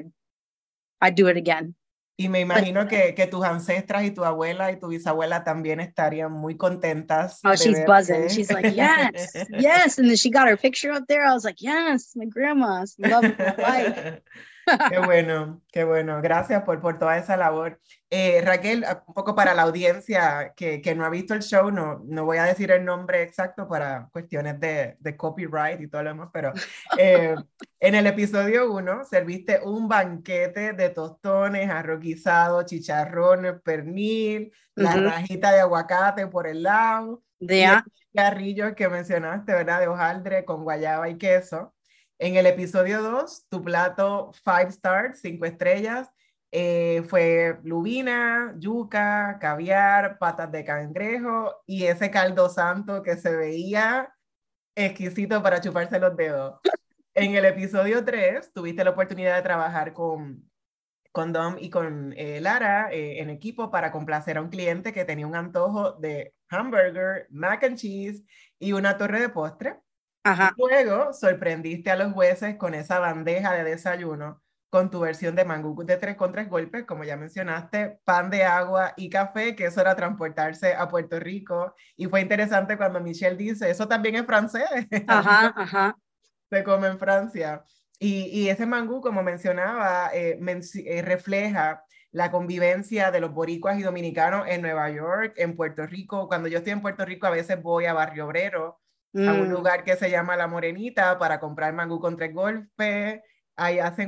I'd do it again. Y me But imagino que tus ancestras y tu abuela y tu bisabuela también estarían muy contentas oh, de she's buzzing. verte. She's like, yes, yes. And then she got her picture up there. I was like, yes, my grandma's love of my life. Qué bueno, qué bueno. Gracias por toda esa labor. Raquel, un poco para la audiencia que no ha visto el show, no voy a decir el nombre exacto para cuestiones de copyright y todo lo demás, pero en el episodio 1 serviste un banquete de tostones, arroz guisado, chicharrones, pernil, la rajita de aguacate por el lado y el Yeah. cigarrillo que mencionaste, ¿verdad? De hojaldre con guayaba y queso. En el episodio 2, tu plato 5 stars, 5 estrellas, fue lubina, yuca, caviar, patas de cangrejo y ese caldo santo que se veía exquisito para chuparse los dedos. En el episodio 3, tuviste la oportunidad de trabajar con Dom y con Lara en equipo para complacer a un cliente que tenía un antojo de hamburger, mac and cheese y una torre de postre. Uh-huh. Luego sorprendiste a los jueces con esa bandeja de desayuno con tu versión de mangú de 3 con 3 golpes, como ya mencionaste, pan de agua y café, que eso era transportarse a Puerto Rico. Y fue interesante cuando Michelle dice, eso también es francés, Uh-huh. Uh-huh. se come en Francia. Y ese mangú, como mencionaba, refleja la convivencia de los boricuas y dominicanos en Nueva York, en Puerto Rico. Cuando yo estoy en Puerto Rico, a veces voy a Barrio Obrero, a un lugar que se llama La Morenita para comprar mangú con 3 golpes. Ahí hacen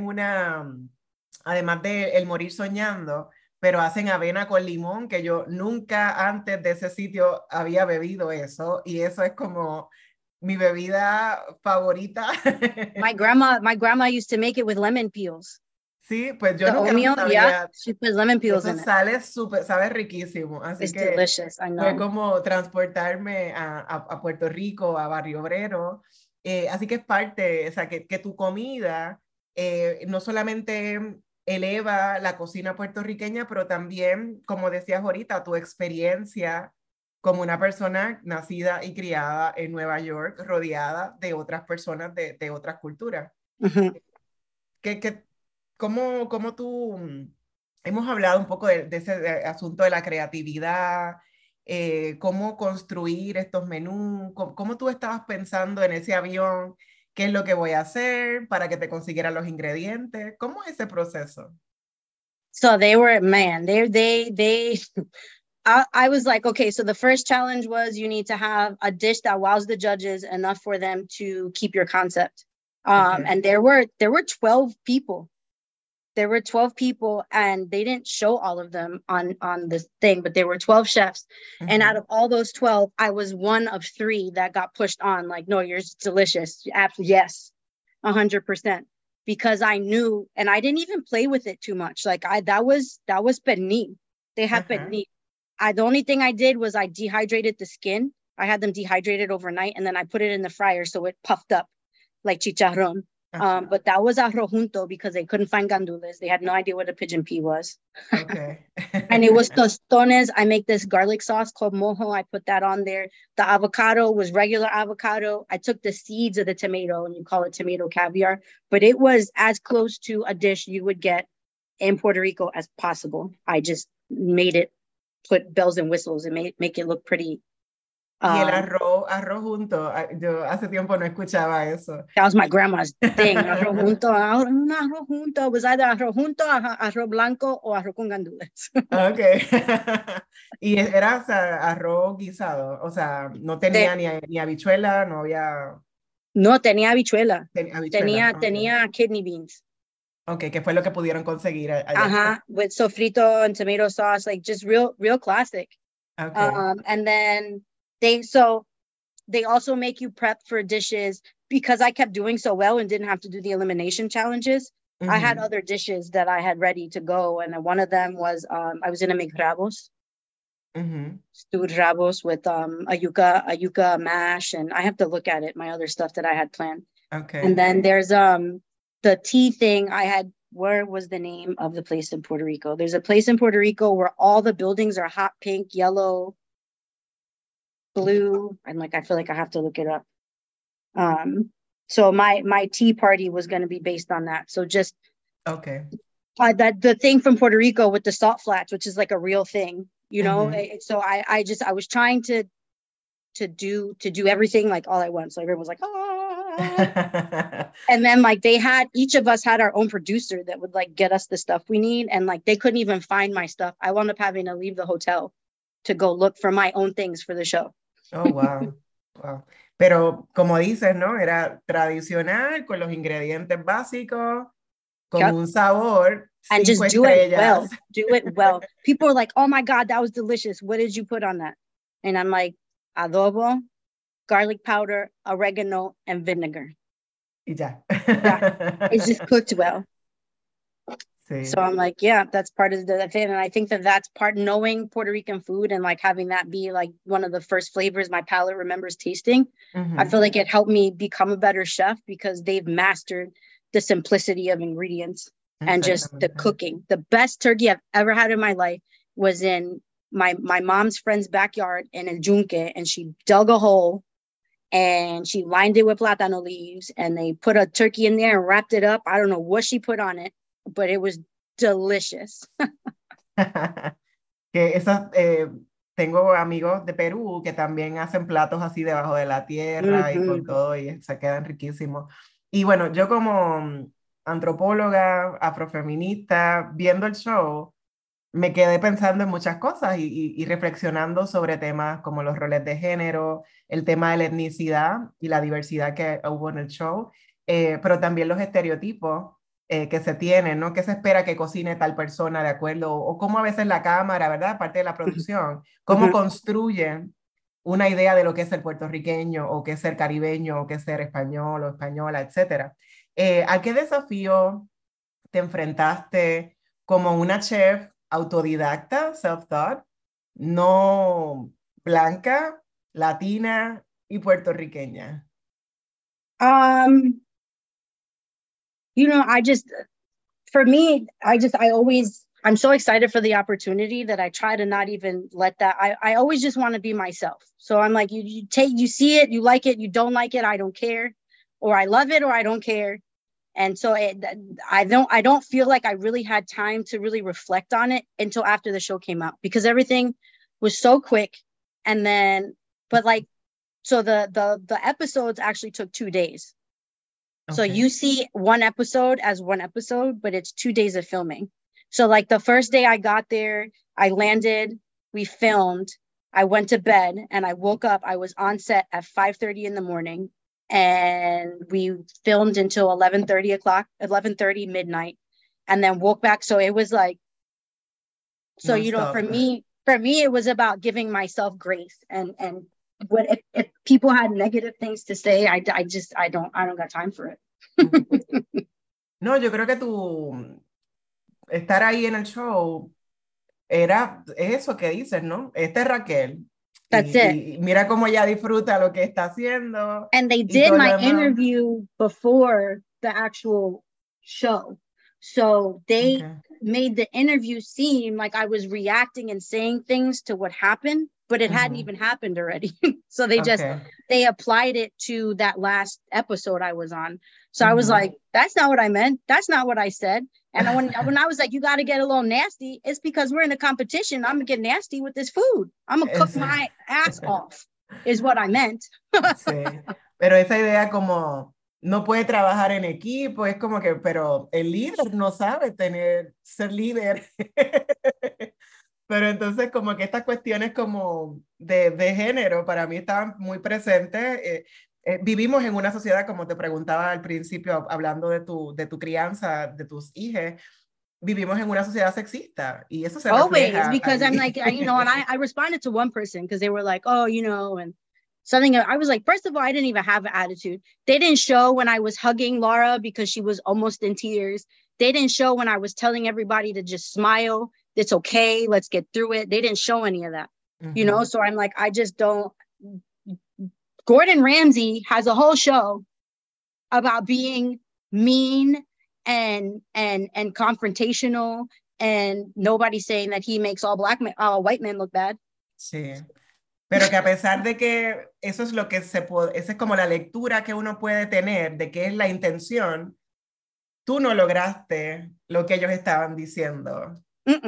además de El Morir Soñando, pero hacen avena con limón, que yo nunca antes de ese sitio había bebido eso, y eso es como mi bebida favorita. My grandma used to make it with lemon peels. Sí, pues yo The nunca lo oatmeal, yeah, sabía. she puts lemon peels Eso in it. sale súper, sabe riquísimo. Así It's que delicious, I fue know. como transportarme a Puerto Rico, a Barrio Obrero. Así que es parte, o sea, que tu comida no solamente eleva la cocina puertorriqueña, pero también, como decías ahorita, tu experiencia como una persona nacida y criada en Nueva York, rodeada de otras personas de otras culturas. Uh-huh. ¿Cómo tú, hemos hablado un poco de ese asunto de la creatividad, cómo construir estos menús, cómo tú estabas pensando en ese avión, qué es lo que voy a hacer para que te consiguieran los ingredientes? ¿Cómo es ese proceso? So they were, man, they I was like, okay, so the first challenge was you need to have a dish that wows the judges enough for them to keep your concept. Okay. And there were 12 people. There were 12 people, and they didn't show all of them on this thing, but there were 12 chefs. Mm-hmm. And out of all those 12, I was one of 3 that got pushed on. Like, no, yours delicious. Absolutely, yes, 100%. Because I knew, and I didn't even play with it too much. Like that was pernil. They had pernil. The only thing I did was I dehydrated the skin. I had them dehydrated overnight, and then I put it in the fryer so it puffed up like chicharrón. But that was arroz junto because they couldn't find gandules. They had no idea what a pigeon pea was. Okay. And it was tostones. I make this garlic sauce called mojo. I put that on there. The avocado was regular avocado. I took the seeds of the tomato, and you call it tomato caviar, but it was as close to a dish you would get in Puerto Rico as possible. I just made it, put bells and whistles, and make it look pretty Y el arroz junto. Yo hace tiempo no escuchaba eso. That was my grandma's thing. Arroz junto. Un arroz junto. It was either arroz junto, arroz blanco, o arroz con gandules. Okay. Y era, o sea, arroz guisado. O sea, no tenía ni habichuela, no había... No, tenía habichuela. Habichuela. Tenía kidney beans. Okay, que fue lo que pudieron conseguir allá. Uh-huh. With sofrito and tomato sauce, like just real classic. Okay. And then they also make you prep for dishes because I kept doing so well and didn't have to do the elimination challenges. Mm-hmm. I had other dishes that I had ready to go. And one of them was, I was gonna make rabos. Mm-hmm. Stewed rabos with ayuca mash. And I have to look at it, my other stuff that I had planned. Okay. And then there's the tea thing I had. Where was the name of the place in Puerto Rico? There's a place in Puerto Rico where all the buildings are hot pink, yellow, blue. I'm like, I feel like I have to look it up. So my tea party was going to be based on that. So just okay. That the thing from Puerto Rico with the salt flats, which is like a real thing, you know. Mm-hmm. So I was trying to do everything like all at once. So everyone was like, and then like each of us had our own producer that would like get us the stuff we need, and like they couldn't even find my stuff. I wound up having to leave the hotel to go look for my own things for the show. Oh, wow. Wow. Pero como dices, ¿no? Era tradicional con los ingredientes básicos, con un sabor. And just do it well. Do it well. People are like, oh my God, that was delicious. What did you put on that? And I'm like, adobo, garlic powder, oregano, and vinegar. Y ya. Yeah. It's just cooked well. Sí. So I'm like, yeah, that's part of the thing. And I think that's part, knowing Puerto Rican food and like having that be like one of the first flavors my palate remembers tasting. Mm-hmm. I feel like it helped me become a better chef because they've mastered the simplicity of ingredients and just the cooking. The best turkey I've ever had in my life was in my mom's friend's backyard in El Yunque, and she dug a hole and she lined it with platano leaves, and they put a turkey in there and wrapped it up. I don't know what she put on it, but it was delicious. Que esas, tengo amigos de Perú que también hacen platos así debajo de la tierra y con todo, y se quedan riquísimos. Y bueno, yo como antropóloga, afrofeminista, viendo el show, me quedé pensando en muchas cosas y reflexionando sobre temas como los roles de género, el tema de la etnicidad y la diversidad que hubo en el show, pero también los estereotipos que se tienen, ¿no? ¿Qué se espera que cocine tal persona de acuerdo? O cómo a veces la cámara, ¿verdad? Parte de la producción, cómo construyen una idea de lo que es el puertorriqueño, o qué es ser caribeño, o qué es ser español o española, etc. ¿A qué desafío te enfrentaste como una chef autodidacta, self-taught, no blanca, latina y puertorriqueña? You know, I'm so excited for the opportunity that I try to not even let that, I always just want to be myself. So I'm like, you see it, you like it, you don't like it, I don't care, or I love it, or I don't care. And so I don't feel like I really had time to really reflect on it until after the show came out, because everything was so quick. And then, but like, so the episodes actually took 2 days. Okay. So you see one episode as one episode, but it's 2 days of filming. So like the first day I got there, I landed, we filmed, I went to bed, and I woke up, I was on set at 5:30 in the morning. And we filmed until 11:30 midnight, and then woke back. So it was like, so you know, for me it was about giving myself grace, and what if people had negative things to say, I don't got time for it. No, yo creo que tu estar ahí en el show es eso que dices, ¿no? Esta es Raquel. That's it. Y mira cómo ella disfruta lo que está haciendo. And they did my interview before the actual show. So they made the interview seem like I was reacting and saying things to what happened, but it hadn't even happened already. So they applied it to that last episode I was on. So I was like, that's not what I meant. That's not what I said. And when I was like, you got to get a little nasty, it's because we're in a competition. I'm going to get nasty with this food. I'm going to cook my ass off. is what I meant. Sí, pero esa idea como no puede trabajar en equipo, es como que, pero el líder no sabe ser líder. Pero entonces como que estas cuestiones como de género para mí estaban muy presentes. Vivimos en una sociedad, como te preguntaba al principio, hablando de tu crianza, de tus hijos, vivimos en una sociedad sexista y eso se Always, refleja because I'm ahí. like, you know, and I responded to one person because they were like, oh, you know, and something. I was like, first of all, I didn't even have an attitude. They didn't show when I was hugging Laura because she was almost in tears. They didn't show when I was telling everybody to just smile. It's okay. Let's get through it. They didn't show any of that, you know? So I'm like, I just don't. Gordon Ramsay has a whole show about being mean and confrontational, and nobody's saying that he makes all white men look bad. Sí. Pero que a pesar de que eso es lo que esa es como la lectura que uno puede tener de qué es la intención, tú no lograste lo que ellos estaban diciendo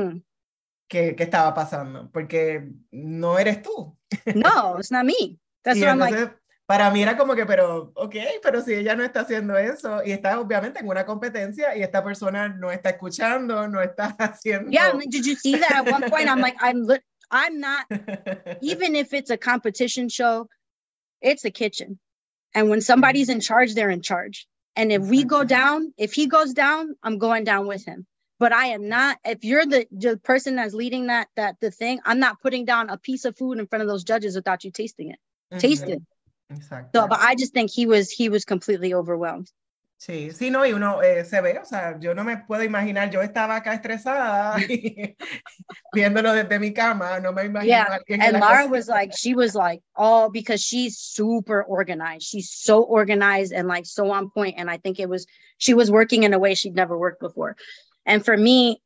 que estaba pasando, porque no eres tú. No, it's not me. That's y what entonces, I'm like. para mí era como que, pero, ok, pero si ella no está haciendo eso y está obviamente en una competencia y esta persona no está escuchando, no está haciendo... Yeah, I'm like, did you see that at one point? I'm like, I'm not, even if it's a competition show, it's a kitchen. And when somebody's in charge, they're in charge. And if we go down, if he goes down, I'm going down with him. But I am not, if you're the person that's leading the thing, I'm not putting down a piece of food in front of those judges without you tasting it. Taste it. Exacto. So, but I just think he was completely overwhelmed. Sí, sí, no, y uno se ve, o sea, yo no me puedo imaginar, yo estaba acá estresada y, viéndolo desde mi cama, no me imagino a alguien and en la Lara cocina. she was like, oh, because she's super organized. She's so organized and like so on point. And I think she was working in a way she'd never worked before. And for me,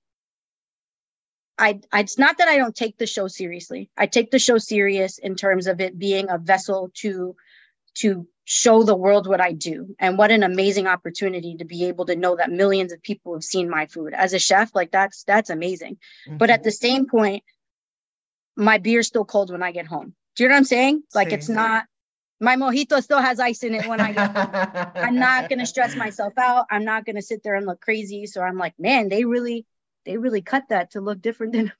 it's not that I don't take the show seriously. I take the show serious in terms of it being a vessel to show the world what I do, and what an amazing opportunity to be able to know that millions of people have seen my food as a chef. Like that's amazing. But at the same point, my beer's still cold when I get home. Do you know what I'm saying? Like it's not, my mojito still has ice in it when I get home. I'm not going to stress myself out. I'm not going to sit there and look crazy. So I'm like, man, they really cut that to look different than.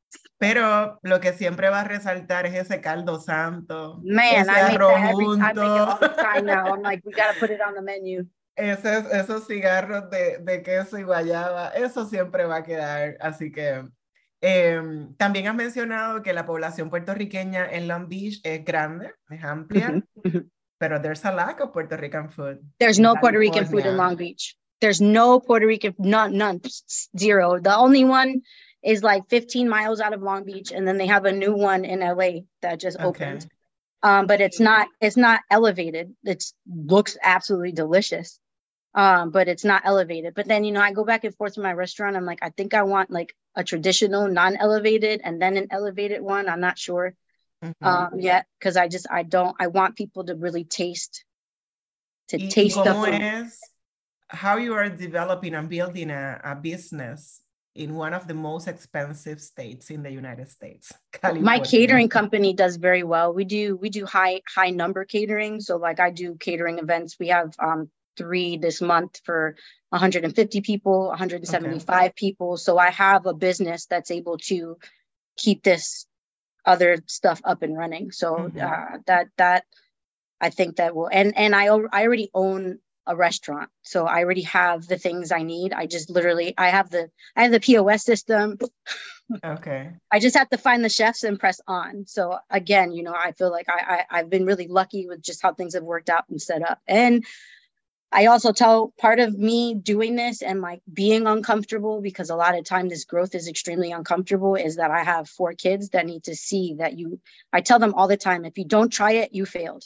Pero lo que siempre va a resaltar es ese caldo santo. Man, ese I make arroz that I make it junto. all the time now. I'm like, we got to put it on the menu. Esos cigarros de queso y guayaba, eso siempre va a quedar. Así que también has mencionado que la población puertorriqueña en Long Beach es grande, es amplia, pero there's a lack of Puerto Rican food. There's no Puerto Rican food in Long Beach. There's no Puerto Rican, none, zero. The only one is like 15 miles out of Long Beach, and then they have a new one in LA that just opened. But it's not elevated. It looks absolutely delicious. But it's not elevated. But then, I go back and forth to my restaurant. I'm like, I think I want like a traditional non-elevated and then an elevated one. I'm not sure yet, because I want people to really taste the food. How you are developing and building a business in one of the most expensive states in the United States, California. My catering company does very well. We do high number catering. So like I do catering events. We have 3 this month for 150 people, 175 people. So I have a business that's able to keep this other stuff up and running. So that I think that will, and I already own a restaurant. So I already have the things I need. I just literally, I have the POS system. Okay. I just have to find the chefs and press on. So again, I feel like I've been really lucky with just how things have worked out and set up. And I also tell part of me doing this and like being uncomfortable, because a lot of times this growth is extremely uncomfortable, is that I have 4 kids that need to see that I tell them all the time, if you don't try it, you failed.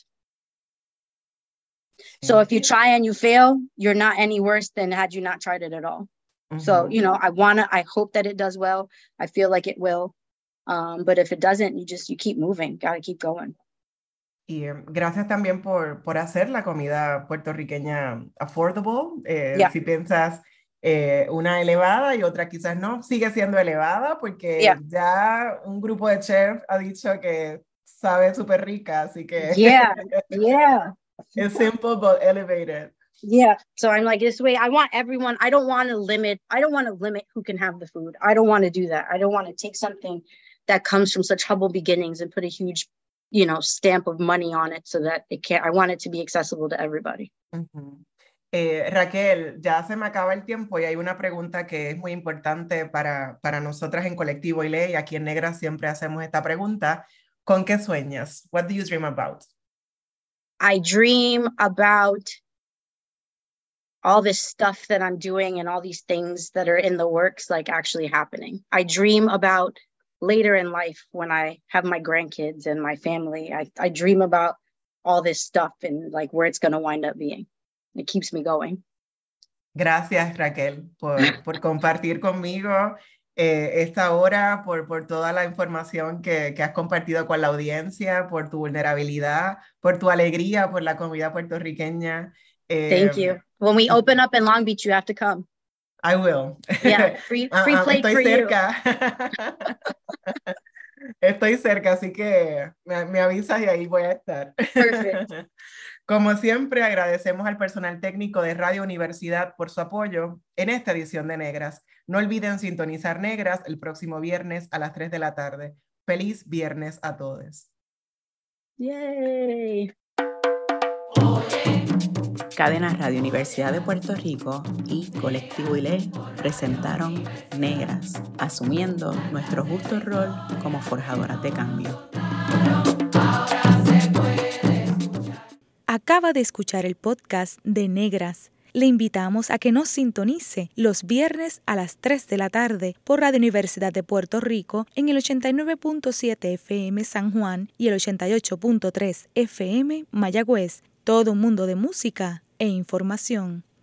So if you try and you fail, you're not any worse than had you not tried it at all. So, I hope that it does well. I feel like it will. But if it doesn't, you keep moving, got to keep going. Y gracias también por hacer la comida puertorriqueña affordable. Si piensas una elevada y otra quizás no, sigue siendo elevada porque ya un grupo de chefs ha dicho que sabe súper rica, así que Yeah. it's simple but elevated. Yeah. So I'm like, this way, I want everyone, I don't want to limit who can have the food. I don't want to do that. I don't want to take something that comes from such humble beginnings and put a huge, stamp of money on it so that I want it to be accessible to everybody. Uh-huh. Raquel, ya se me acaba el tiempo y hay una pregunta que es muy importante para nosotras en Colectivo ILE, y aquí en Negras siempre hacemos esta pregunta. ¿Con qué sueñas? What do you dream about? I dream about all this stuff that I'm doing and all these things that are in the works, like actually happening. I dream about later in life when I have my grandkids and my family. I dream about all this stuff and like where it's going to wind up being. It keeps me going. Gracias, Raquel, por compartir conmigo esta hora, por toda la información que has compartido con la audiencia, por tu vulnerabilidad, por tu alegría, por la comida puertorriqueña. Thank you. When we open up in Long Beach, you have to come. I will. Yeah, free plate estoy for cerca. you. Estoy cerca, así que me avisas y ahí voy a estar. Perfect. Como siempre, agradecemos al personal técnico de Radio Universidad por su apoyo en esta edición de Negras. No olviden sintonizar Negras el próximo viernes a las 3 de la tarde. Feliz viernes a todos. Yay. Cadena Radio Universidad de Puerto Rico y Colectivo ILE presentaron Negras, asumiendo nuestro justo rol como forjadoras de cambio. Acaba de escuchar el podcast de Negras. Le invitamos a que nos sintonice los viernes a las 3 de la tarde por Radio Universidad de Puerto Rico en el 89.7 FM San Juan y el 88.3 FM Mayagüez. Todo un mundo de música e información.